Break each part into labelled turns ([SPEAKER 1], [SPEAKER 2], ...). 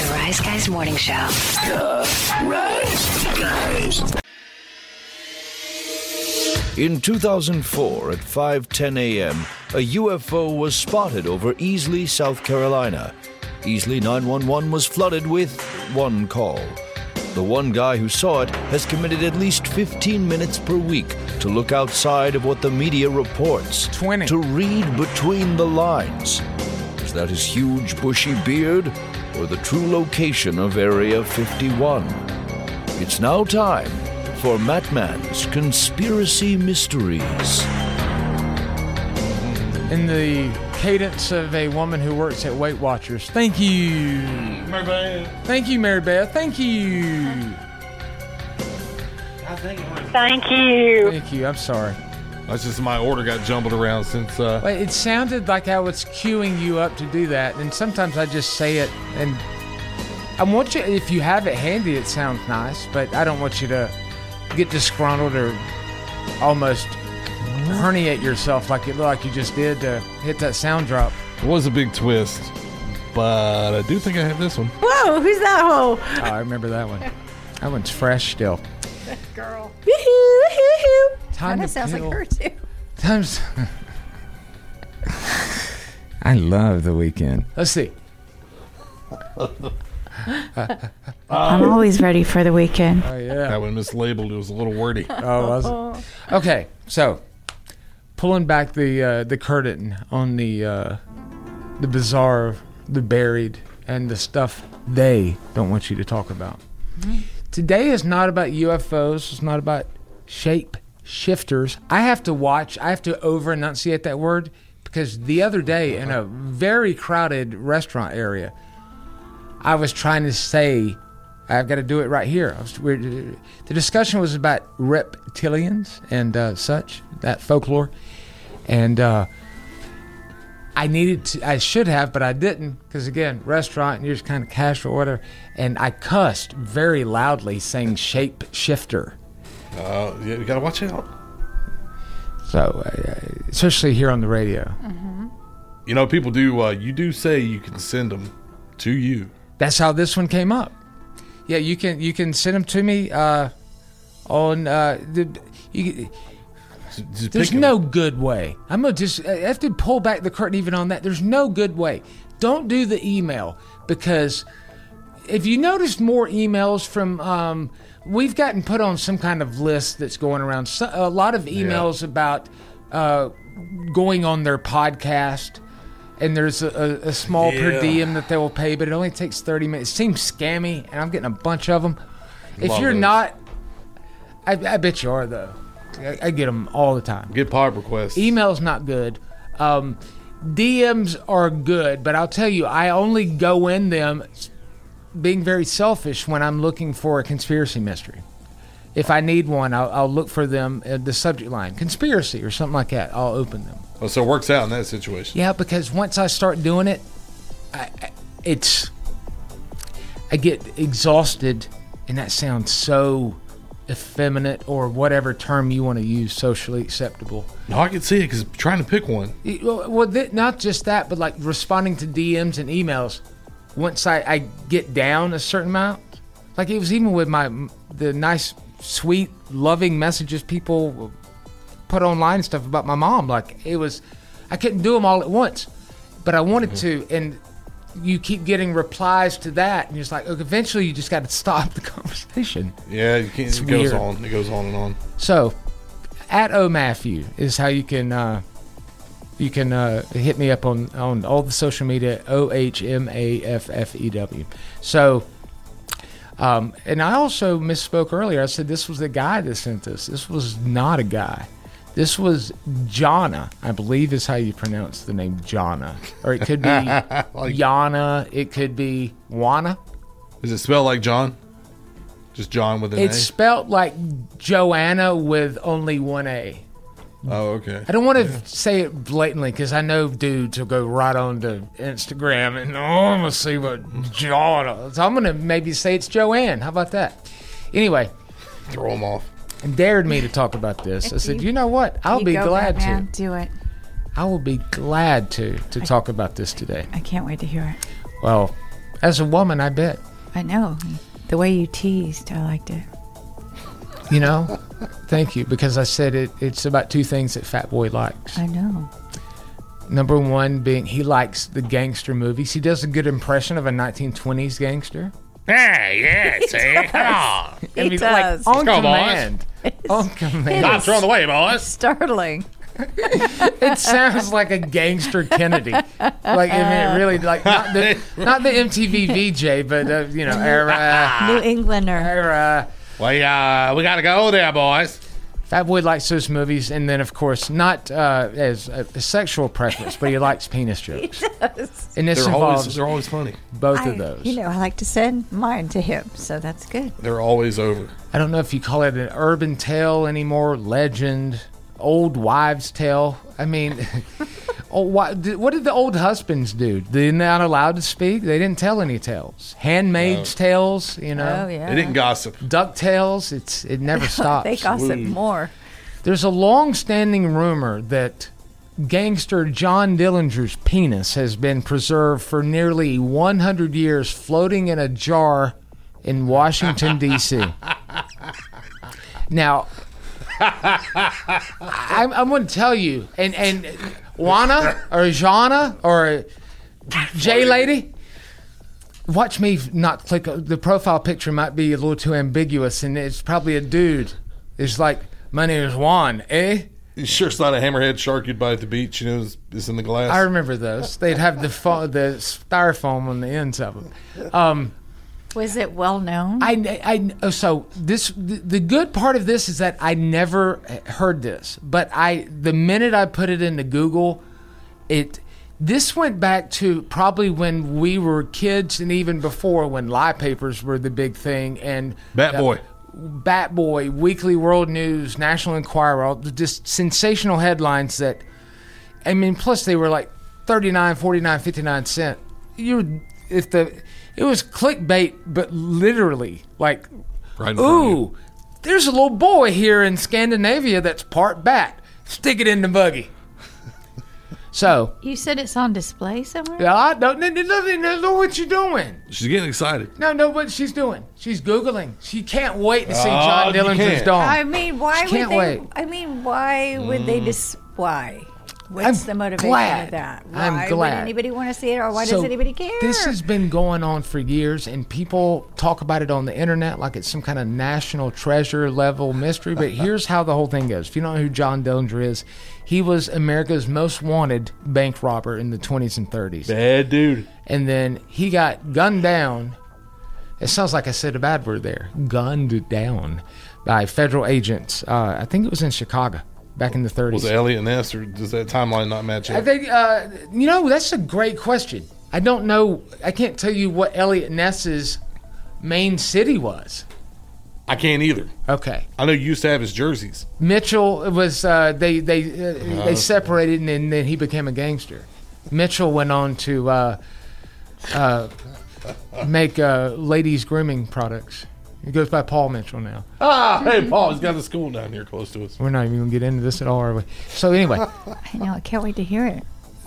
[SPEAKER 1] The Rise Guys Morning Show.
[SPEAKER 2] The Rise Guys.
[SPEAKER 3] In 2004, at 5:10 a.m., a UFO was spotted over Easley, South Carolina. Easley 911 was flooded with one call. The one guy who saw it has committed at least 15 minutes per week to look outside of what the media reports.
[SPEAKER 4] 20.
[SPEAKER 3] To read between the lines. Is that his huge bushy beard or the true location of Area 51? It's now time for Matt Mann's Conspiracy Mysteries.
[SPEAKER 4] In the cadence of a woman who works at Weight Watchers. Thank you.
[SPEAKER 5] Mary Beth.
[SPEAKER 4] Thank you, Mary Beth. Thank you.
[SPEAKER 6] Thank you.
[SPEAKER 4] Thank you. I'm sorry.
[SPEAKER 5] That's just my order got jumbled around since...
[SPEAKER 4] Wait, it sounded like I was queuing you up to do that, and sometimes I just say it, and I want you, if you have it handy, it sounds nice, but I don't want you to get disgruntled or almost herniate yourself like it looked like you just did to hit that sound drop.
[SPEAKER 5] It was a big twist, but I do think I have this one.
[SPEAKER 6] Whoa, who's that hoe?
[SPEAKER 4] Oh, I remember that one. That one's fresh still.
[SPEAKER 6] Girl. Woohoo, woohoo.
[SPEAKER 4] Time
[SPEAKER 6] That
[SPEAKER 4] to
[SPEAKER 6] sounds like
[SPEAKER 4] pill.
[SPEAKER 6] her too.
[SPEAKER 4] Times. I love the weekend. Let's see.
[SPEAKER 7] I'm always ready for the weekend.
[SPEAKER 4] Oh yeah.
[SPEAKER 5] That one mislabeled. It was a little wordy.
[SPEAKER 4] Oh, was it? Okay, so pulling back the curtain on the bizarre, the buried, and the stuff they don't want you to talk about. Today is not about UFOs. It's not about shape shifters. I have to over enunciate that word because the other day in a very crowded restaurant area, I was trying to say, I've got to do it right here. The discussion was about reptilians and such, that folklore. And I should have, but I didn't, because again, restaurant, and you're just kind of casual or whatever. And I cussed very loudly saying shape shifter.
[SPEAKER 5] Yeah, you got to watch out.
[SPEAKER 4] So, especially here on the radio.
[SPEAKER 6] Mm-hmm.
[SPEAKER 5] You know, people do, you do say you can send them to you.
[SPEAKER 4] That's how this one came up. Yeah, you can send them to me on there's no good way. I'm gonna I have to pull back the curtain even on that. There's no good way. Don't do the email, because if you notice more emails from we've gotten put on some kind of list that's going around. A lot of emails about going on their podcast. And there's a small per diem that they will pay, but it only takes 30 minutes. It seems scammy, and I'm getting a bunch of them. If you're not, I bet you are, though. I get them all the time.
[SPEAKER 5] Get pod requests.
[SPEAKER 4] Email's not good. DMs are good, but I'll tell you, I only go in them being very selfish when I'm looking for a conspiracy mystery. If I need one, I'll look for them at the subject line, conspiracy or something like that. I'll open them.
[SPEAKER 5] Oh, so it works out in that situation.
[SPEAKER 4] Yeah, because once I start doing it, I get exhausted, and that sounds so effeminate or whatever term you want to use, socially acceptable.
[SPEAKER 5] No, I can see it because trying to pick one.
[SPEAKER 4] Well, not just that, but like responding to DMs and emails. Once I get down a certain amount, like it was even with the nice, sweet, loving messages people put online and stuff about my mom. Like I couldn't do them all at once, but I wanted to, and you keep getting replies to that, and you're just like, okay, eventually you just got to stop the conversation.
[SPEAKER 5] Yeah, you can't. It goes on. It goes on and on.
[SPEAKER 4] So, at @OMaffew is how you can hit me up on all the social media. OHMAFFEW. So. And I also misspoke earlier. I said this was the guy that sent this. This was not a guy. This was Jana, I believe is how you pronounce the name Jana. Or it could be Yana. It could be Wana.
[SPEAKER 5] Is it spelled like John? Just John with an A?
[SPEAKER 4] It's spelled like Joanna with only one A.
[SPEAKER 5] Oh, okay.
[SPEAKER 4] I don't want to say it blatantly because I know dudes will go right on to Instagram and I'm going to see what Jana. So I'm going to maybe say it's Joanne. How about that? Anyway.
[SPEAKER 5] Throw them off.
[SPEAKER 4] Dared me to talk about this. I said, you know what? I'll be glad to.
[SPEAKER 7] Do it.
[SPEAKER 4] I will be glad to talk about this today.
[SPEAKER 7] I can't wait to hear it.
[SPEAKER 4] Well, As a woman, I bet.
[SPEAKER 7] I know. The way you teased, I liked it.
[SPEAKER 4] You know? Thank you, because I said it's about two things that Fat Boy likes.
[SPEAKER 7] I know.
[SPEAKER 4] Number one being he likes the gangster movies. He does a good impression of a 1920s gangster.
[SPEAKER 5] Yeah, see? Come on.
[SPEAKER 7] He does.
[SPEAKER 4] On
[SPEAKER 5] Go,
[SPEAKER 4] command. On command.
[SPEAKER 5] Not thrown away, boys.
[SPEAKER 7] Startling.
[SPEAKER 4] It sounds like a gangster Kennedy. Like, I mean, it really, like, not the MTV VJ, but,
[SPEAKER 7] New Englander.
[SPEAKER 5] We got to go there, boys.
[SPEAKER 4] Fat Boy likes those movies, and then, of course, not as a sexual preference, but he likes penis jokes.
[SPEAKER 7] He does.
[SPEAKER 4] And this involves
[SPEAKER 5] They're always funny.
[SPEAKER 4] both of those.
[SPEAKER 6] I like to send mine to him, so that's good.
[SPEAKER 5] They're always over.
[SPEAKER 4] I don't know if you call it an urban tale anymore, legend, old wives' tale. I mean, what did the old husbands do? They're not allowed to speak. They didn't tell any tales. Handmaid's tales,
[SPEAKER 7] Oh, yeah.
[SPEAKER 5] They didn't gossip.
[SPEAKER 4] Duck tales. It never stops.
[SPEAKER 6] They gossip more.
[SPEAKER 4] There's a long-standing rumor that gangster John Dillinger's penis has been preserved for nearly 100 years, floating in a jar in Washington, D.C. Now, I'm going to tell you, and Juana or Jana or J Lady, watch me not click. The profile picture might be a little too ambiguous, and it's probably a dude. It's like, my name is Juan, eh?
[SPEAKER 5] You sure it's not a hammerhead shark you'd buy at the beach, is in the glass?
[SPEAKER 4] I remember those. They'd have the styrofoam on the ends of them.
[SPEAKER 6] Was it well known?
[SPEAKER 4] The good part of this is that I never heard this, but the minute I put it into Google, this went back to probably when we were kids, and even before, when lie papers were the big thing, and Bat Boy, Weekly World News, National Enquirer, all just sensational headlines that, I mean, plus they were like 39, 49, 59 cents. It was clickbait, but literally, like,
[SPEAKER 5] right
[SPEAKER 4] ooh, there's a little boy here in Scandinavia that's part bat. Stick it in the buggy. So.
[SPEAKER 6] You said it's on display somewhere?
[SPEAKER 4] Yeah, I don't know what you're doing.
[SPEAKER 5] She's getting excited.
[SPEAKER 4] No, what she's doing. She's Googling. She can't wait to see John Dillinger's dog.
[SPEAKER 6] I mean, why
[SPEAKER 4] she
[SPEAKER 6] would
[SPEAKER 4] can't
[SPEAKER 6] they?
[SPEAKER 4] wait.
[SPEAKER 6] I mean, why would they why? What's the motivation
[SPEAKER 4] glad.
[SPEAKER 6] of that?
[SPEAKER 4] I'm
[SPEAKER 6] Why
[SPEAKER 4] glad.
[SPEAKER 6] would anybody want to see it, or why
[SPEAKER 4] So,
[SPEAKER 6] does anybody care?
[SPEAKER 4] This has been going on for years, and people talk about it on the internet like it's some kind of national treasure level mystery. But here's how the whole thing goes. If you don't know who John Dillinger is, he was America's most wanted bank robber in the 20s and 30s.
[SPEAKER 5] Bad dude.
[SPEAKER 4] And then he got gunned down. It sounds like I said a bad word there. Gunned down by federal agents. I think it was in Chicago. Back in the 30s.
[SPEAKER 5] Was it Elliot Ness, or does that timeline not match up?
[SPEAKER 4] I think, that's a great question. I don't know. I can't tell you what Elliot Ness's main city was.
[SPEAKER 5] I can't either.
[SPEAKER 4] Okay.
[SPEAKER 5] I know you used to have his jerseys.
[SPEAKER 4] Mitchell was, they separated, and then he became a gangster. Mitchell went on to make ladies' grooming products. He goes by Paul Mitchell now.
[SPEAKER 5] Hey, Paul, he's got a school down here close to us.
[SPEAKER 4] We're not even going to get into this at all, are we? So anyway.
[SPEAKER 6] I know. I can't wait to hear it.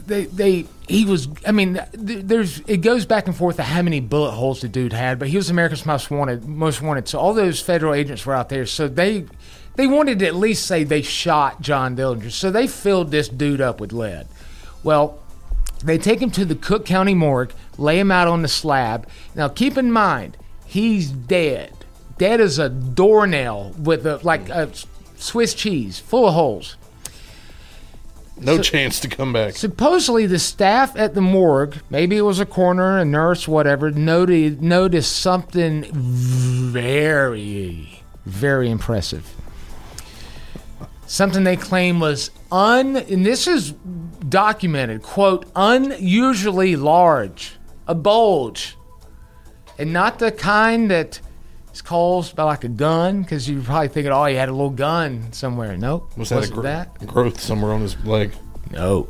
[SPEAKER 4] It goes back and forth to how many bullet holes the dude had, but he was America's most wanted. So all those federal agents were out there. So they wanted to at least say they shot John Dillinger. So they filled this dude up with lead. Well, they take him to the Cook County morgue, lay him out on the slab. Now keep in mind, he's dead. Dead as a doornail with a Swiss cheese full of holes.
[SPEAKER 5] No chance to come back.
[SPEAKER 4] Supposedly, the staff at the morgue, maybe it was a coroner, a nurse, whatever, noticed something very, very impressive. Something they claim was and this is documented, quote, unusually large, a bulge, and not the kind that is caused by like a gun, because you're probably thinking, oh, he had a little gun somewhere. Nope.
[SPEAKER 5] Was that a growth somewhere on his leg?
[SPEAKER 4] No.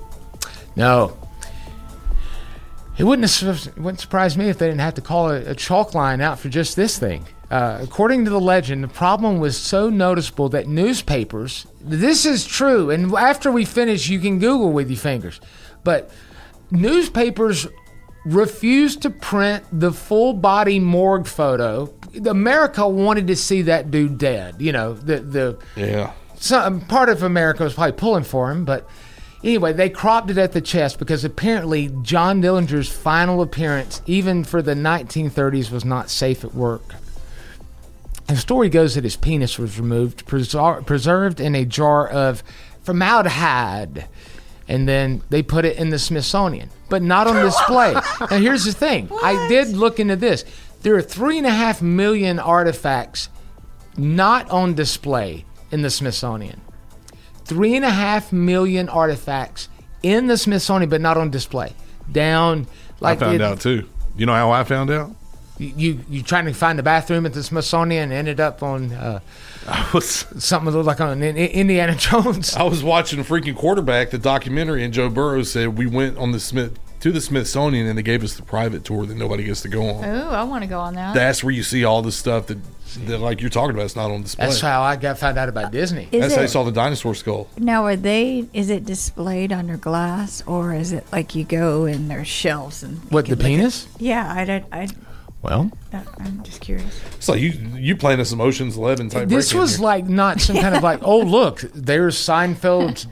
[SPEAKER 4] It wouldn't surprise me if they didn't have to call a chalk line out for just this thing. According to the legend, the problem was so noticeable that newspapers, this is true, and after we finish, you can Google with your fingers, but newspapers refused to print the full body morgue photo. America wanted to see that dude dead. You know, some part of America was probably pulling for him, but anyway, they cropped it at the chest because apparently John Dillinger's final appearance, even for the 1930s, was not safe at work. The story goes that his penis was removed, preserved in a jar of formaldehyde, and then they put it in the Smithsonian, but not on display. Now, here's the thing. I did look into this. There are 3.5 million artifacts not on display in the Smithsonian. 3.5 million artifacts in the Smithsonian, but not on display. Down, like
[SPEAKER 5] I found out too. You know how I found out?
[SPEAKER 4] You trying to find the bathroom at the Smithsonian and ended up on something that looked like on Indiana Jones.
[SPEAKER 5] I was watching Freaking Quarterback, the documentary, and Joe Burrow said we went on the Smithsonian and they gave us the private tour that nobody gets to go on.
[SPEAKER 6] Oh, I want to go on that.
[SPEAKER 5] That's where you see all the stuff that like you're talking about. It's not on display.
[SPEAKER 4] That's how I found out about Disney.
[SPEAKER 5] That's how I saw the dinosaur skull.
[SPEAKER 6] Now, is it displayed under glass, or is it like you go and there's shelves and
[SPEAKER 4] what, the penis?
[SPEAKER 6] Yeah,
[SPEAKER 4] Well,
[SPEAKER 6] I'm just curious.
[SPEAKER 5] It's like you playing some Ocean's 11 type.
[SPEAKER 4] This was like not some kind of like, oh look, there's Seinfeld's.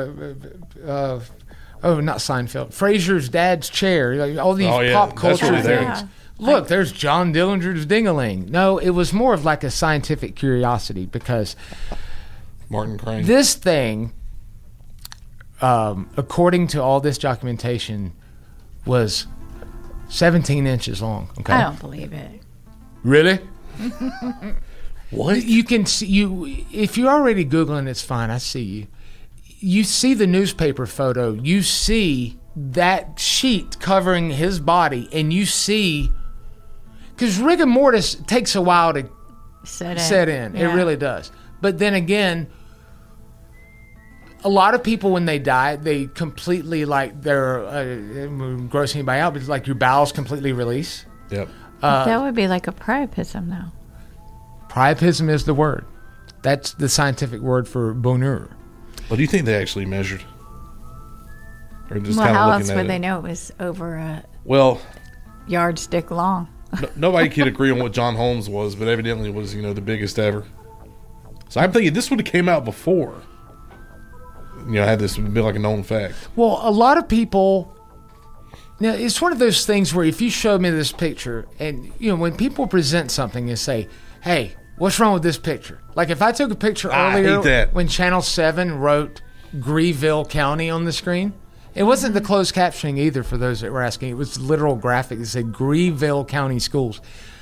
[SPEAKER 4] Not Seinfeld. Frasier's dad's chair. Like, all these pop culture
[SPEAKER 5] really
[SPEAKER 4] things.
[SPEAKER 6] Yeah.
[SPEAKER 4] Look, there's John Dillinger's ding-a-ling. No, it was more of like a scientific curiosity because
[SPEAKER 5] Martin Crane.
[SPEAKER 4] this thing, according to all this documentation, was 17 inches long. Okay,
[SPEAKER 6] I don't believe it.
[SPEAKER 4] Really?
[SPEAKER 5] What?
[SPEAKER 4] You can see if you're already Googling, it's fine. I see you. You see the newspaper photo. You see that sheet covering his body, and you see because rigor mortis takes a while to set in.
[SPEAKER 6] Yeah.
[SPEAKER 4] It really does. But then again, a lot of people when they die, they completely like they're gross anybody out, but it's like your bowels completely release.
[SPEAKER 5] Yep.
[SPEAKER 7] That would be like a priapism, though.
[SPEAKER 4] Priapism is the word. That's the scientific word for bonheur.
[SPEAKER 5] What do you think they actually measured? Or just
[SPEAKER 6] Well,
[SPEAKER 5] kind
[SPEAKER 6] how
[SPEAKER 5] of
[SPEAKER 6] else
[SPEAKER 5] looking
[SPEAKER 6] would
[SPEAKER 5] at
[SPEAKER 6] they
[SPEAKER 5] it?
[SPEAKER 6] know it was over a
[SPEAKER 5] Well,
[SPEAKER 6] yardstick long?
[SPEAKER 5] nobody could agree on what John Holmes was, but evidently it was, the biggest ever. So I'm thinking this would have came out before. Had this be like a known fact.
[SPEAKER 4] Well, a lot of people. Now, it's one of those things where if you showed me this picture, and when people present something and say, "Hey, what's wrong with this picture?" Like if I took a picture
[SPEAKER 5] I
[SPEAKER 4] earlier
[SPEAKER 5] hate that.
[SPEAKER 4] when Channel 7 wrote Grieville County on the screen, it wasn't the closed captioning either. For those that were asking, it was literal graphic. It said Grieville County Schools.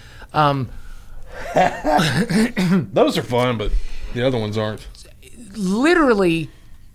[SPEAKER 5] Those are fun, but the other ones aren't.
[SPEAKER 4] Literally,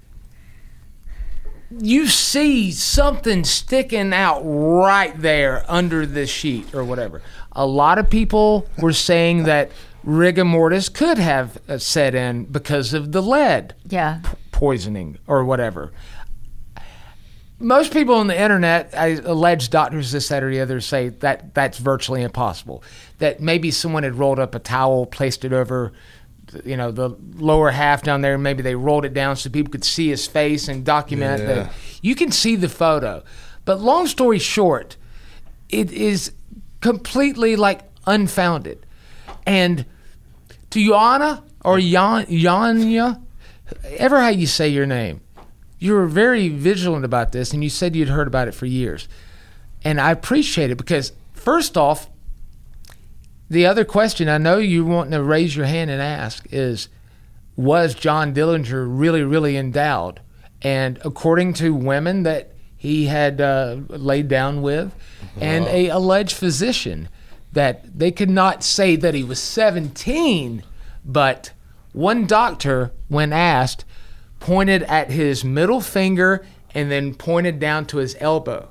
[SPEAKER 4] you see something sticking out right there under this sheet or whatever. A lot of people were saying that rigor mortis could have set in because of the lead
[SPEAKER 6] Yeah.
[SPEAKER 4] poisoning or whatever. Most people on the internet, alleged doctors, this, that, or the other, say that that's virtually impossible. That maybe someone had rolled up a towel, placed it over the lower half down there. Maybe they rolled it down so people could see his face and document that. You can see the photo. But long story short, it is completely unfounded. And to Joanna or Yanya, ever how you say your name, you were very vigilant about this and you said you'd heard about it for years. And I appreciate it because first off, the other question I know you want to raise your hand and ask is, was John Dillinger really, really endowed? And according to women that he had laid down with and a alleged physician, that they could not say that he was 17, but one doctor, when asked, pointed at his middle finger and then pointed down to his elbow.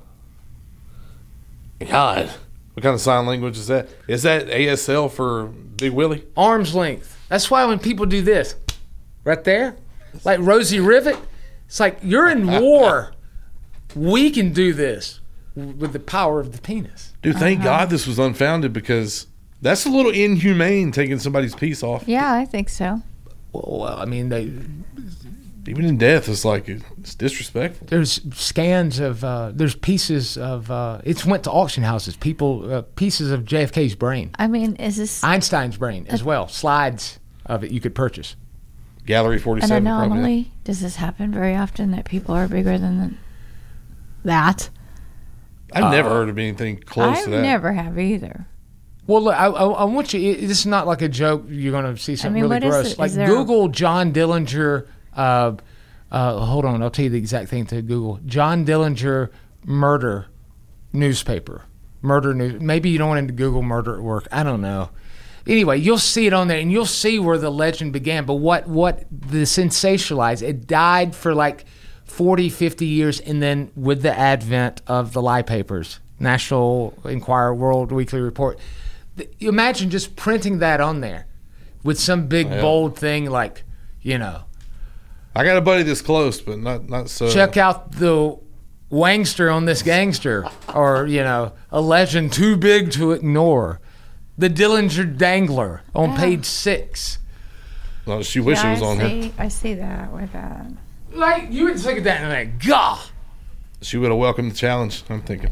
[SPEAKER 5] God. What kind of sign language is that? Is that ASL for Big Willie?
[SPEAKER 4] Arm's length. That's why when people do this, right there, like Rosie Rivet, it's like you're in war. We can do this with the power of the penis.
[SPEAKER 5] Dude, thank God this was unfounded because that's a little inhumane taking somebody's piece off.
[SPEAKER 6] Yeah, I think so.
[SPEAKER 4] Well, I mean,
[SPEAKER 5] Even in death, it's like it's disrespectful.
[SPEAKER 4] There's scans of there's pieces of it's went to auction houses. Pieces of JFK's brain,
[SPEAKER 6] I mean, is this
[SPEAKER 4] Einstein's brain as well. Slides of it you could purchase.
[SPEAKER 5] Gallery
[SPEAKER 6] an
[SPEAKER 5] 47.
[SPEAKER 6] anomaly?
[SPEAKER 5] Probably.
[SPEAKER 6] Does this happen very often that people are bigger than that?
[SPEAKER 5] I've never heard of anything close
[SPEAKER 6] I
[SPEAKER 5] to that.
[SPEAKER 6] never have either.
[SPEAKER 4] Well, look, I want you. This is not like a joke. You're going to see something really
[SPEAKER 6] what is
[SPEAKER 4] gross.
[SPEAKER 6] it?
[SPEAKER 4] Like
[SPEAKER 6] Is there
[SPEAKER 4] Google John Dillinger. Hold on, I'll tell you the exact thing to Google. John Dillinger murder newspaper. Murder news. Maybe you don't want to Google murder at work. I don't know. Anyway, you'll see it on there, and you'll see where the legend began. But what the sensationalized, it died for like 40, 50 years, and then with the advent of the lie papers, National Enquirer, World Weekly Report, you imagine just printing that on there with some big bold thing like,
[SPEAKER 5] I got a buddy this close, but not so.
[SPEAKER 4] check out the wangster on this gangster, or a legend too big to ignore. The Dillinger Dangler on page 6.
[SPEAKER 5] No, she wished it was on her.
[SPEAKER 6] I see that with that.
[SPEAKER 4] Like, you would look at that and like, gah!
[SPEAKER 5] She would have welcomed the challenge, I'm thinking.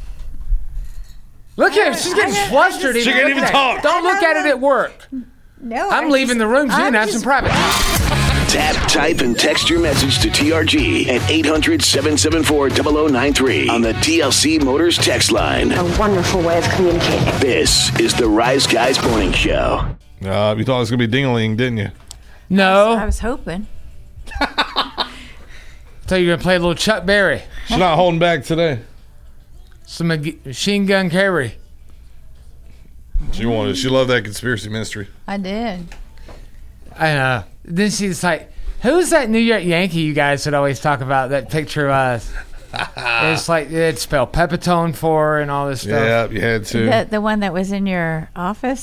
[SPEAKER 4] Look at her, she's getting flustered.
[SPEAKER 5] She can't even talk.
[SPEAKER 4] Don't look at it at work.
[SPEAKER 6] No,
[SPEAKER 4] I'm leaving the room. So you can have some private time.
[SPEAKER 2] Tap, type, and text your message to TRG at 800-774-0093 on the DLC Motors text line.
[SPEAKER 1] A wonderful way of communicating.
[SPEAKER 2] This is the Rise Guys Morning Show.
[SPEAKER 5] You thought it was going to be ding-a-ling, didn't you?
[SPEAKER 4] No.
[SPEAKER 6] I was hoping.
[SPEAKER 4] I thought you were going to play a little Chuck Berry.
[SPEAKER 5] She's not holding back today.
[SPEAKER 4] Some Machine Gun Kelly.
[SPEAKER 5] She wanted. She loved that conspiracy mystery.
[SPEAKER 6] I did.
[SPEAKER 4] I know. Then she's like, who's that New York Yankee you guys would always talk about, that picture of us? It's like, it spelled Pepitone for her and all this stuff.
[SPEAKER 5] Yeah, you had to.
[SPEAKER 6] The one that was in your office?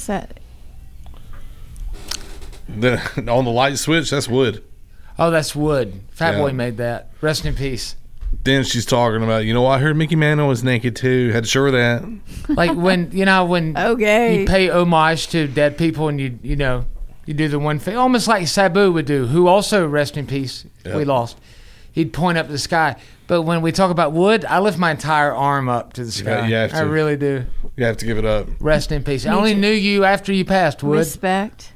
[SPEAKER 5] Then on the light switch, that's wood.
[SPEAKER 4] Oh, that's Wood. Fat
[SPEAKER 5] Yeah.
[SPEAKER 4] Boy made that. Rest in peace.
[SPEAKER 5] Then she's talking about, I heard Mickey Mantle was naked too. Had to show her that.
[SPEAKER 4] Like when, when
[SPEAKER 6] Okay.
[SPEAKER 4] you pay homage to dead people and you do the one thing, almost like Sabu would do, who also, rest in peace, we lost. He'd point up to the sky. But when we talk about Wood, I lift my entire arm up to the sky.
[SPEAKER 5] you have to.
[SPEAKER 4] I really do.
[SPEAKER 5] You have to give it up.
[SPEAKER 4] Rest in peace. I only knew you after you passed, Wood.
[SPEAKER 6] Respect.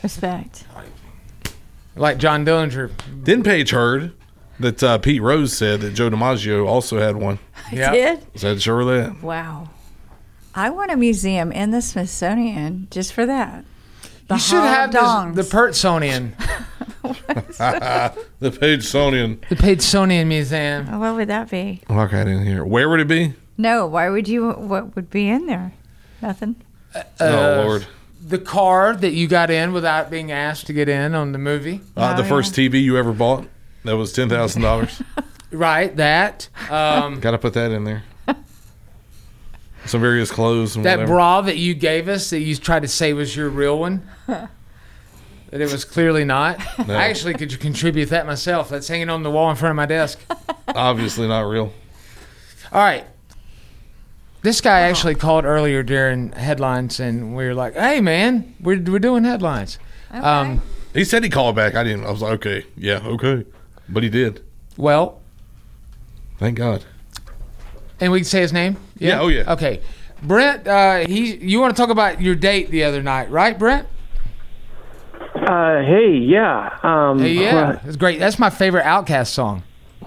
[SPEAKER 4] Like John Dillinger.
[SPEAKER 5] Then Paige heard that Pete Rose said that Joe DiMaggio also had one.
[SPEAKER 4] Yeah.
[SPEAKER 6] Did?
[SPEAKER 5] So I had to show her that.
[SPEAKER 6] Wow. I want a museum in the Smithsonian just for that.
[SPEAKER 4] You should have
[SPEAKER 6] dongs.
[SPEAKER 4] the Pertsonian.
[SPEAKER 5] The Paige-sonian.
[SPEAKER 4] The Pagesonian Museum.
[SPEAKER 6] What would that be?
[SPEAKER 5] Look at it in here. Where would it be?
[SPEAKER 6] No, why would you? What would be in there? Nothing.
[SPEAKER 5] Oh, Lord.
[SPEAKER 4] The car that you got in without being asked to get in on the movie.
[SPEAKER 5] The first TV you ever bought? That was $10,000.
[SPEAKER 4] Right, that.
[SPEAKER 5] Got to put that in there. Some various clothes and
[SPEAKER 4] That
[SPEAKER 5] whatever.
[SPEAKER 4] bra that you gave us that you tried to say was your real one. That it was clearly not.
[SPEAKER 5] No.
[SPEAKER 4] I actually could contribute that myself. That's hanging on the wall in front of my desk.
[SPEAKER 5] Obviously not real.
[SPEAKER 4] All right. This guy actually called earlier during headlines, and we were like, hey, man, we're doing headlines.
[SPEAKER 6] Okay.
[SPEAKER 5] He said he called back. I was like, okay. Yeah, okay. But he did.
[SPEAKER 4] Well,
[SPEAKER 5] Thank God.
[SPEAKER 4] and we can say his name?
[SPEAKER 5] Yeah, oh, yeah.
[SPEAKER 4] Okay. Brent, you want to talk about your date the other night, right, Brent?
[SPEAKER 8] Hey, yeah.
[SPEAKER 4] Hey, yeah. It's great. That's my favorite Outkast song.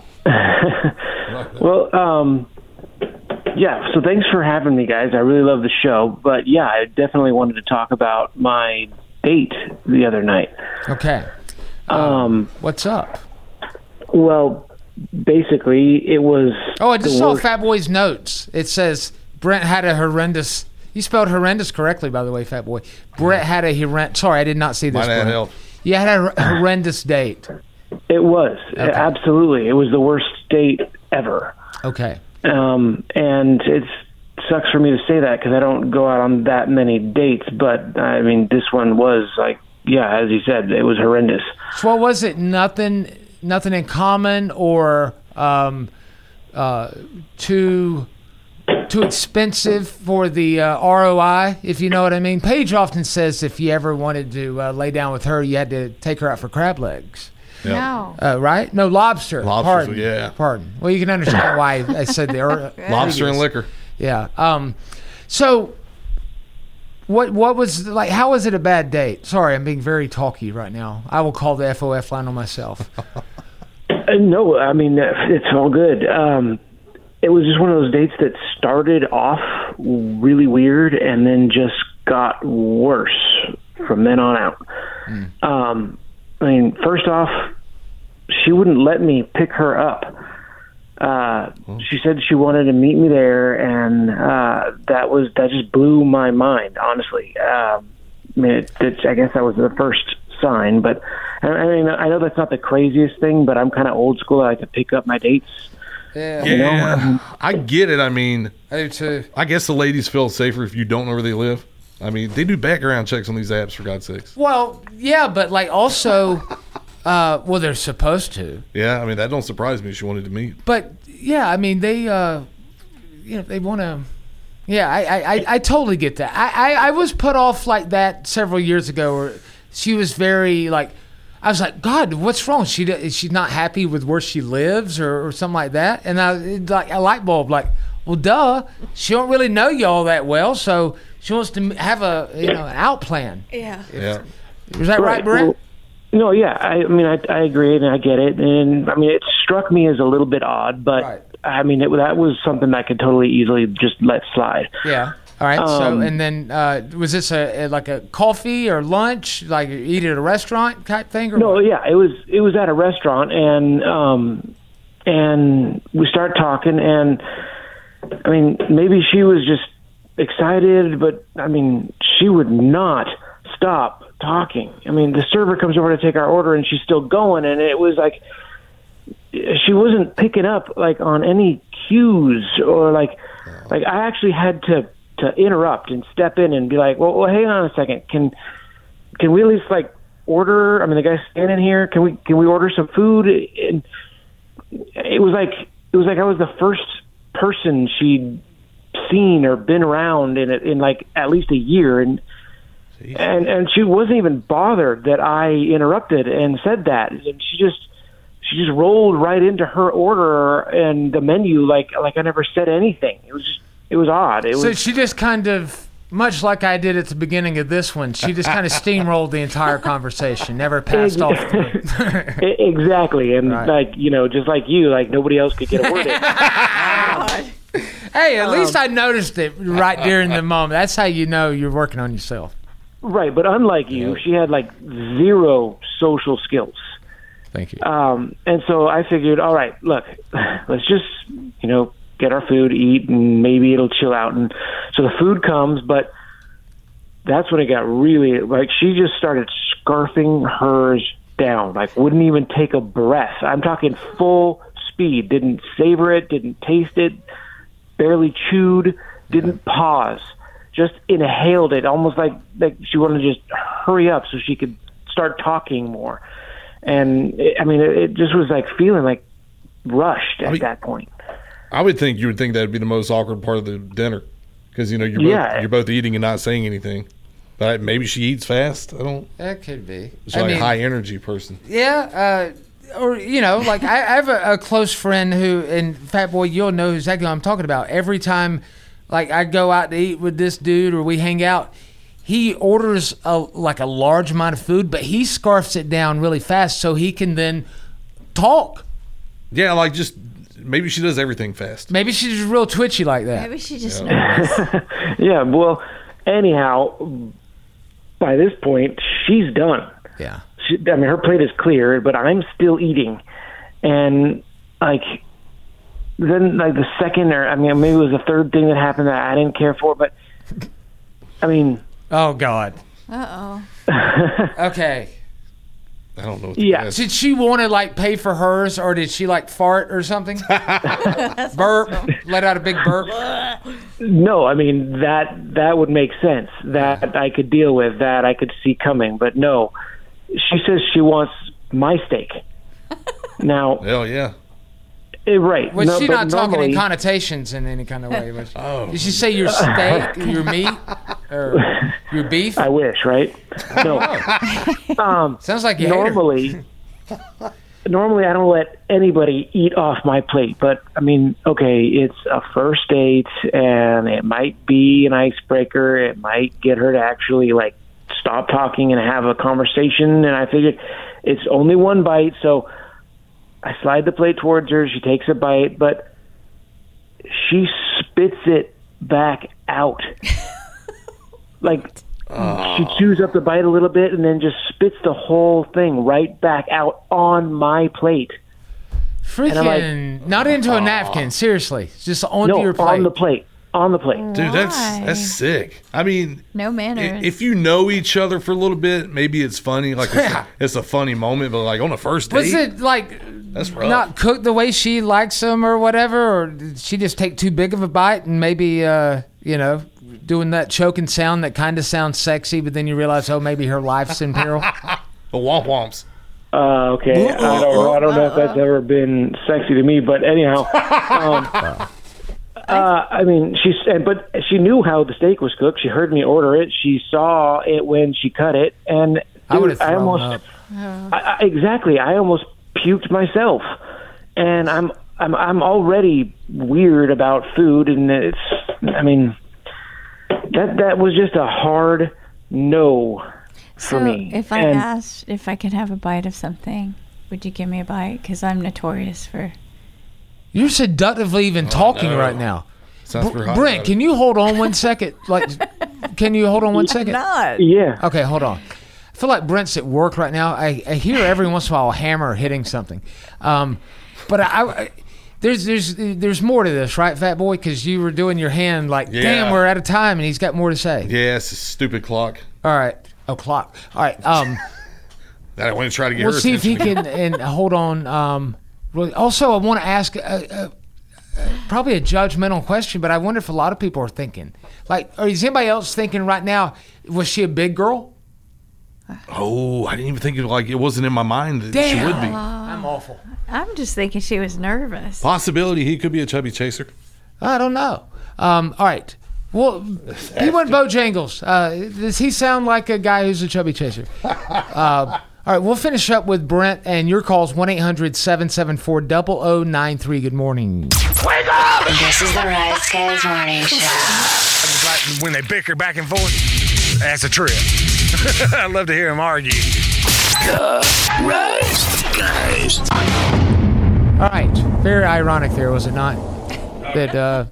[SPEAKER 8] Well, yeah, so thanks for having me, guys. I really love the show. But, yeah, I definitely wanted to talk about my date the other night.
[SPEAKER 4] Okay. What's up?
[SPEAKER 8] Well, basically, it was...
[SPEAKER 4] Oh, I just
[SPEAKER 8] the
[SPEAKER 4] saw
[SPEAKER 8] worst-
[SPEAKER 4] Fat Boy's notes. It says Brent had a horrendous... You spelled horrendous correctly, by the way, Fat Boy. Brent had a horrendous... Sorry, I did not see this.
[SPEAKER 5] Might have
[SPEAKER 4] Brent.
[SPEAKER 5] helped.
[SPEAKER 4] You had a horrendous date.
[SPEAKER 8] It was.
[SPEAKER 4] Okay.
[SPEAKER 8] Absolutely. It was the worst date ever.
[SPEAKER 4] Okay.
[SPEAKER 8] And it sucks for me to say that because I don't go out on that many dates. But, I mean, this one was, like, yeah, as you said, it was horrendous.
[SPEAKER 4] So what was it? Nothing in common, or too expensive for the ROI, if you know what I mean? Paige often says if you ever wanted to lay down with her, you had to take her out for crab legs.
[SPEAKER 6] No.
[SPEAKER 4] Right? No, lobster.
[SPEAKER 5] Lobsters,
[SPEAKER 4] Pardon.
[SPEAKER 5] yeah.
[SPEAKER 4] Pardon. Well, you can understand why I said the
[SPEAKER 5] Lobster and liquor.
[SPEAKER 4] Yeah. So, what was like? How was it a bad date? Sorry, I'm being very talky right now. I will call the FOF line on myself.
[SPEAKER 8] No, I mean, it's all good. It was just one of those dates that started off really weird and then just got worse from then on out. I mean, first off, she wouldn't let me pick her up. She said she wanted to meet me there, and that just blew my mind, honestly. I mean, I guess that was the first sign, but I mean, I know that's not the craziest thing, but I'm kind of old school. I like to pick up my dates.
[SPEAKER 4] Yeah.
[SPEAKER 8] You know?
[SPEAKER 5] I get it. I mean,
[SPEAKER 4] I do too.
[SPEAKER 5] I guess the ladies feel safer if you don't know where they live. I mean, they do background checks on these apps, for God's sakes.
[SPEAKER 4] Well, yeah, but like also, well, they're supposed to.
[SPEAKER 5] Yeah, I mean, that don't surprise me. She wanted to meet.
[SPEAKER 4] But yeah, I mean, they, they want to. Yeah, I totally get that. I was put off like that several years ago, where she was very like. I was like, God, what's wrong? Is she not happy with where she lives or something like that? And like a light bulb, like, well, duh, she don't really know you all that well, so she wants to have an out plan.
[SPEAKER 6] Yeah.
[SPEAKER 5] Yeah.
[SPEAKER 4] Was that right, Brett?
[SPEAKER 8] Well, no, yeah. I mean, I agree and I get it, and I mean, it struck me as a little bit odd, but
[SPEAKER 4] Right.
[SPEAKER 8] I mean, that was something I could totally easily just let slide.
[SPEAKER 4] Yeah. All right. So, and then was this like a coffee or lunch, like you eat at a restaurant type thing? Or
[SPEAKER 8] No,
[SPEAKER 4] what?
[SPEAKER 8] yeah, it was at a restaurant, and we start talking, and I mean, maybe she was just excited, but I mean, she would not stop talking. I mean, the server comes over to take our order, and she's still going, and it was like she wasn't picking up like on any cues or like I actually had to interrupt and step in and be like, well, hang on a second. Can we at least like order? I mean, the guy's standing here. Can we order some food? And it was like I was the first person she'd seen or been around in like at least a year, and she wasn't even bothered that I interrupted and said that. And she just rolled right into her order and the menu like I never said anything. It was odd.
[SPEAKER 4] So she just kind of, much like I did at the beginning of this one, she just kind of steamrolled the entire conveation, never passed off.
[SPEAKER 8] Exactly, and
[SPEAKER 4] Right.
[SPEAKER 8] like just like you, like nobody else could get a word in.
[SPEAKER 4] Hey, at least I noticed it right during the moment. That's how you know you're working on yourself.
[SPEAKER 8] Right, but unlike you, she had like zero social skills.
[SPEAKER 4] Thank you.
[SPEAKER 8] And so I figured, all right, look, let's just get our food, eat, and maybe it'll chill out. And so the food comes, but that's when it got really, like, she just started scarfing hers down, like wouldn't even take a breath. I'm talking full speed, didn't savor it, didn't taste it, barely chewed, didn't pause, just inhaled it, almost like she wanted to just hurry up so she could start talking more. And it just was like feeling like rushed at that point.
[SPEAKER 5] I would think you would think that would be the most awkward part of the dinner, because you're both eating and not saying anything. But maybe she eats fast.
[SPEAKER 4] That could be.
[SPEAKER 5] She's like a high energy person.
[SPEAKER 4] Yeah, or like I have a close friend who, and Fat Boy, you'll know exactly what I'm talking about. Every time, like I go out to eat with this dude or we hang out, he orders a large amount of food, but he scarfs it down really fast so he can then talk.
[SPEAKER 5] Yeah, like just. Maybe she does everything fast.
[SPEAKER 4] Maybe she's just real twitchy like that.
[SPEAKER 6] Maybe she just knows.
[SPEAKER 8] Yeah, well, anyhow, by this point, she's done.
[SPEAKER 4] Yeah.
[SPEAKER 8] Her plate is clear, but I'm still eating. And, then, the second or, maybe it was the third thing that happened that I didn't care for, but,
[SPEAKER 4] Oh, God.
[SPEAKER 6] Uh-oh.
[SPEAKER 4] Okay.
[SPEAKER 5] I don't know.
[SPEAKER 8] Yeah.
[SPEAKER 4] Did she want to pay for hers, or did she fart or something? Burp, let out a big burp.
[SPEAKER 8] No, that would make sense. That I could deal with. That I could see coming. But no, she says she wants my steak. Now,
[SPEAKER 5] hell yeah.
[SPEAKER 8] Right.
[SPEAKER 4] Was she not talking in
[SPEAKER 8] normally-
[SPEAKER 4] connotations in any kind of way? Was she? Did she say your steak, your meat, or your beef?
[SPEAKER 8] I wish, right? No.
[SPEAKER 4] Sounds like you
[SPEAKER 8] normally, normally I don't let anybody eat off my plate, but I mean, okay, it's a first date, and it might be an icebreaker. It might get her to actually like stop talking and have a conversation. And I figured it's only one bite, so I slide the plate towards her. She takes a bite, but she spits it back out. Like, she chews up the bite a little bit and then just spits the whole thing right back out on my plate.
[SPEAKER 4] Freaking, not into a napkin, seriously. Just onto your plate.
[SPEAKER 8] On the plate. On the plate.
[SPEAKER 5] Dude, that's sick. I mean,
[SPEAKER 6] no manners.
[SPEAKER 5] If you know each other for a little bit, maybe it's funny. Like, it's a funny moment, but like on a first date.
[SPEAKER 4] Was it like
[SPEAKER 5] that's rough.
[SPEAKER 4] Not cooked the way she likes them or whatever? Or did she just take too big of a bite and maybe, doing that choking sound that kind of sounds sexy, but then you realize, oh, maybe her life's in peril?
[SPEAKER 5] The womp womps.
[SPEAKER 8] Okay. I don't know if that's ever been sexy to me, but anyhow. I mean, but she knew how the steak was cooked. She heard me order it. She saw it when she cut it, and dude,
[SPEAKER 4] I would have thrown up.
[SPEAKER 8] Exactly. I almost puked myself, and I'm already weird about food, and that was just a hard no for me.
[SPEAKER 6] If I asked if I could have a bite of something, would you give me a bite? Because I'm notorious for.
[SPEAKER 4] You're seductively even talking right now.
[SPEAKER 5] Sounds pretty hot.
[SPEAKER 4] Brent, can you hold on 1 second? Can you hold on 1 second?
[SPEAKER 6] Not.
[SPEAKER 8] Yeah.
[SPEAKER 4] Okay, hold on. I feel like Brent's at work right now. I hear every once in a while a hammer hitting something. But there's more to this, right, Fat Boy? Because you were doing your hand like, damn, we're out of time, and he's got more to say.
[SPEAKER 5] Yeah, it's a stupid clock.
[SPEAKER 4] All right. Oh, clock. All right.
[SPEAKER 5] I want to try to get her
[SPEAKER 4] We'll see if he can and hold on. Really. Also, I want to ask probably a judgmental question, but I wonder if a lot of people are thinking. Like, is anybody else thinking right now, was she a big girl?
[SPEAKER 5] Oh, I didn't even think it wasn't in my mind that she would be.
[SPEAKER 4] I'm awful.
[SPEAKER 6] I'm just thinking she was nervous.
[SPEAKER 5] Possibility he could be a chubby chaser.
[SPEAKER 4] I don't know. All right. Well, he went Bojangles. Does he sound like a guy who's a chubby chaser? All right, we'll finish up with Brent, and your call's 1-800-774-0093. Good morning.
[SPEAKER 9] Wake up! This is the Rise Guys Morning Show.
[SPEAKER 10] Like when they bicker back and forth, that's a trip. I love to hear them argue.
[SPEAKER 2] The Rise Guys.
[SPEAKER 4] All right, very ironic there, was it not? That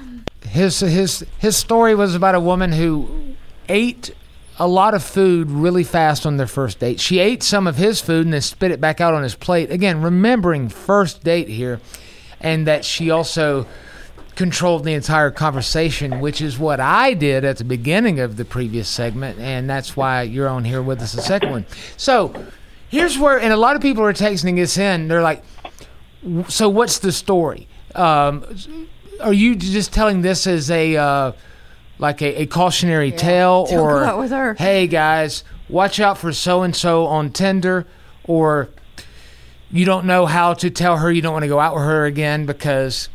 [SPEAKER 4] his story was about a woman who ate a lot of food really fast on their first date. She ate some of his food and then spit it back out on his plate. Again, remembering first date here, and that she also controlled the entire conversation, which is what I did at the beginning of the previous segment, and that's why you're on here with us the second one. So here's where, and a lot of people are texting us in, they're like, so what's the story? Are you just telling this as a cautionary tale, or
[SPEAKER 6] go out with her.
[SPEAKER 4] Hey guys, watch out for so-and-so on Tinder, or you don't know how to tell her you don't want to go out with her again because,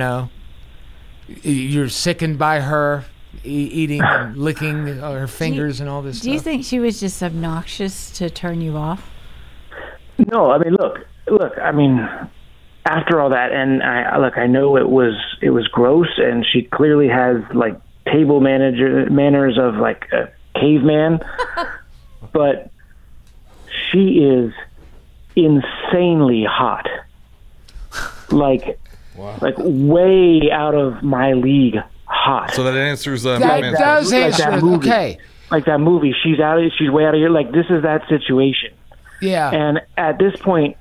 [SPEAKER 4] you're sickened by her eating and licking her fingers and all this stuff?
[SPEAKER 6] Do you think she was just obnoxious to turn you off?
[SPEAKER 8] No, I mean, look, I mean, after all that, and I know it was gross, and she clearly has like table manners of like a caveman, but she is insanely hot, like way out of my league hot.
[SPEAKER 5] So that answers
[SPEAKER 4] that does answer
[SPEAKER 8] that movie.
[SPEAKER 4] Okay,
[SPEAKER 8] like that movie, she's way out of here. Like, this is that situation.
[SPEAKER 4] Yeah.
[SPEAKER 8] And at this point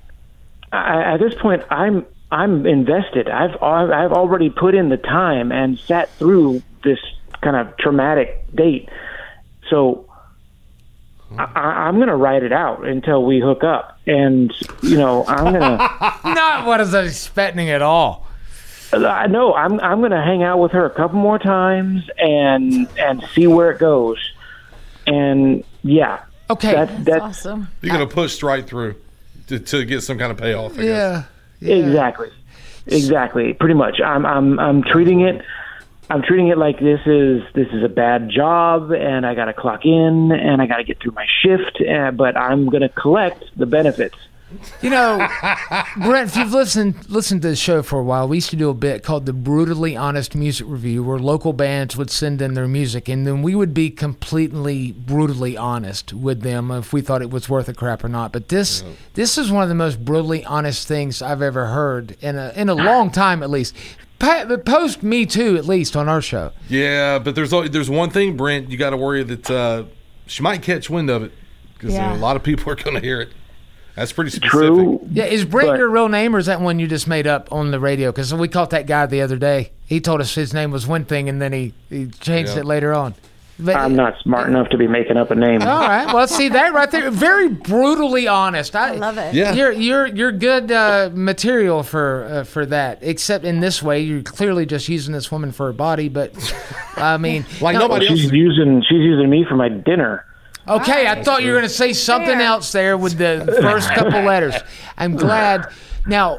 [SPEAKER 8] I'm invested. I've already put in the time and sat through this kind of traumatic date. So I'm going to ride it out until we hook up. And, I'm going to...
[SPEAKER 4] Not what I was expecting at all.
[SPEAKER 8] No, I'm going to hang out with her a couple more times and see where it goes. And, yeah.
[SPEAKER 4] Okay.
[SPEAKER 6] That's awesome.
[SPEAKER 5] You're going to push right through to get some kind of payoff, I guess.
[SPEAKER 4] Yeah.
[SPEAKER 8] Exactly. Pretty much. I'm treating it like this is a bad job, and I got to clock in, and I got to get through my shift, but I'm going to collect the benefits.
[SPEAKER 4] You know, Brent, if you've listened to the show for a while, we used to do a bit called the Brutally Honest Music Review, where local bands would send in their music, and then we would be completely brutally honest with them if we thought it was worth a crap or not. But this is one of the most brutally honest things I've ever heard in a long time, at least. Post Me Too, at least, on our show.
[SPEAKER 5] Yeah, but there's one thing, Brent, you got to worry that she might catch wind of it, because a lot of people are going to hear it. That's pretty specific.
[SPEAKER 8] True.
[SPEAKER 4] Yeah, is Brent your real name, or is that one you just made up on the radio? Because we caught that guy the other day. He told us his name was one thing, and then he changed it later on. But,
[SPEAKER 8] I'm not smart enough to be making up a name.
[SPEAKER 4] All right. Well, see that right there. Very brutally honest.
[SPEAKER 6] I love it.
[SPEAKER 5] Yeah.
[SPEAKER 4] You're good material for that. Except in this way, you're clearly just using this woman for her body. But I mean,
[SPEAKER 5] like nobody else.
[SPEAKER 8] She's using me for my dinner.
[SPEAKER 4] Okay, I thought you were going to say something else there with the first couple letters. I'm glad. Now,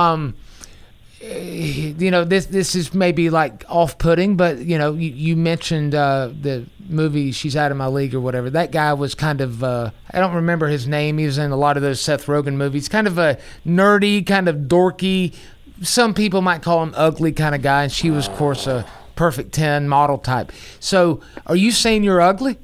[SPEAKER 4] you know, this is maybe like off-putting, but you know, you mentioned the movie She's Out of My League or whatever. That guy was kind of I don't remember his name. He was in a lot of those Seth Rogen movies. Kind of a nerdy, kind of dorky. Some people might call him ugly kind of guy, and she was, of course, a perfect 10 model type. So, are you saying you're ugly?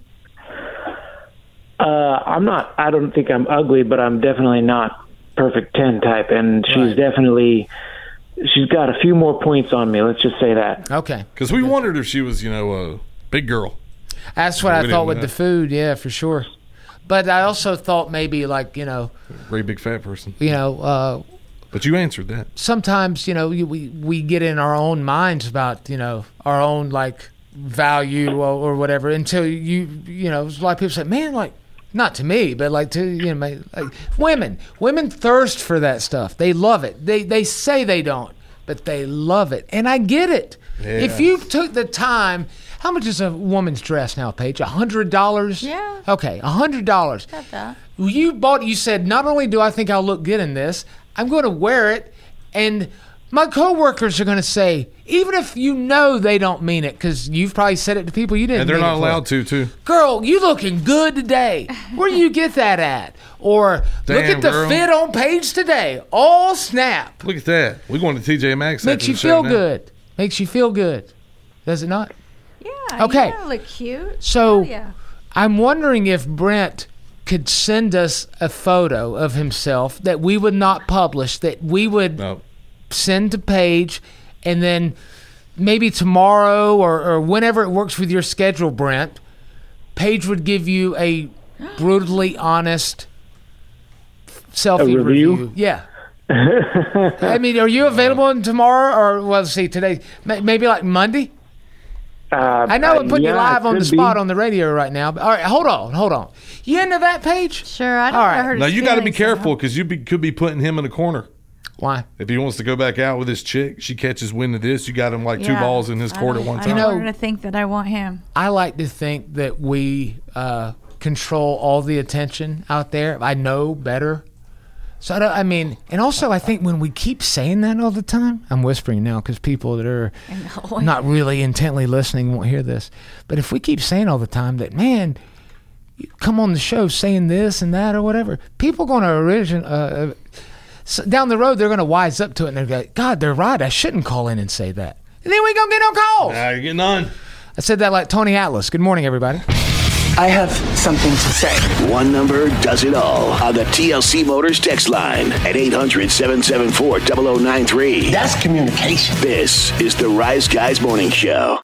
[SPEAKER 8] I'm not. I don't think I'm ugly, but I'm definitely not perfect 10 type, and she's definitely. She's got a few more points on me. Let's just say that.
[SPEAKER 4] Okay.
[SPEAKER 5] Because we wondered if she was, a big girl.
[SPEAKER 4] That's what I thought with the food. Yeah, for sure. But I also thought maybe like
[SPEAKER 5] very big fat person.
[SPEAKER 4] But
[SPEAKER 5] you answered that.
[SPEAKER 4] Sometimes we get in our own minds about our own like value or whatever until a lot of people say, man, like. Not to me, but like to like women. Women thirst for that stuff. They love it. They say they don't, but they love it, and I get it. Yeah. If you took the time, how much is a woman's dress now, Paige? $100?
[SPEAKER 6] Yeah.
[SPEAKER 4] Okay, $100.
[SPEAKER 6] Got that.
[SPEAKER 4] You said, not only do I think I'll look good in this, I'm going to wear it, and my coworkers are going to say, even if they don't mean it, because you've probably said it to people you didn't.
[SPEAKER 5] And they're
[SPEAKER 4] mean
[SPEAKER 5] not
[SPEAKER 4] it
[SPEAKER 5] allowed to, too.
[SPEAKER 4] Girl, you looking good today. Where do you get that at? Or look at the fit on Paige today. All snap.
[SPEAKER 5] Look at that. We're going to TJ Maxx.
[SPEAKER 4] Makes you feel good. Makes you feel good. Does it not?
[SPEAKER 6] Yeah.
[SPEAKER 4] Okay.
[SPEAKER 6] You look cute.
[SPEAKER 4] So
[SPEAKER 6] yeah.
[SPEAKER 4] I'm wondering if Brent could send us a photo of himself that we would not publish, that we would send to Paige, and then maybe tomorrow or whenever it works with your schedule, Brent, Paige would give you a brutally honest selfie review. Yeah. I mean, are you available tomorrow or, well, let's see, today, maybe like Monday? I know I'm putting you live on the spot on the radio right now. But, all right, hold on. You into that, Paige?
[SPEAKER 6] Sure, I don't know her.
[SPEAKER 5] Now, you got to be careful because you could be putting him in a corner.
[SPEAKER 4] Why?
[SPEAKER 5] If he wants to go back out with his chick, she catches wind of this. You got him like two balls in his court at one time.
[SPEAKER 6] I don't want her to think that I want him.
[SPEAKER 4] I like to think that we control all the attention out there. I know better. So, and also I think when we keep saying that all the time, I'm whispering now because people that are not really intently listening won't hear this. But if we keep saying all the time that, man, you come on the show saying this and that or whatever, people going to so down the road, they're going to wise up to it, and they're going, God, they're right. I shouldn't call in and say that. And then we going to get no calls.
[SPEAKER 5] Nah, you're getting on.
[SPEAKER 4] I said that like Tony Atlas. Good morning, everybody.
[SPEAKER 2] I have something to say. One number does it all on the TLC Motors text line at 800-774-0093. That's communication. This is the Rise Guys Morning Show.